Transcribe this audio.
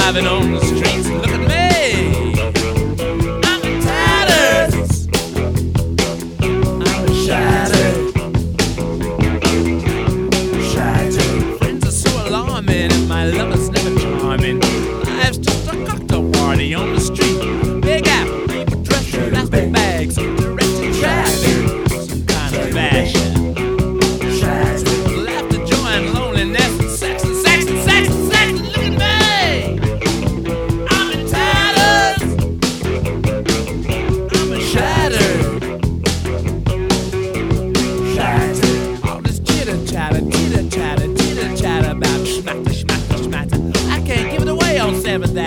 driving on the streets. Look at me, I'm in tatters, I'm shattered, shattered. Friends are so alarming and my lover's never charming. Life's just a cocktail party on the street. Big apple, people dressed in plastic bags, directed traffic, some kind of fashion. Laughter, joy, and loneliness, and sex, and sex, and sex, and sex. Look at me, I'm in tatters, I'm shattered, shattered. All this chitter chatter about schmatter, schmatter, schmatter. I can't give it away on 7th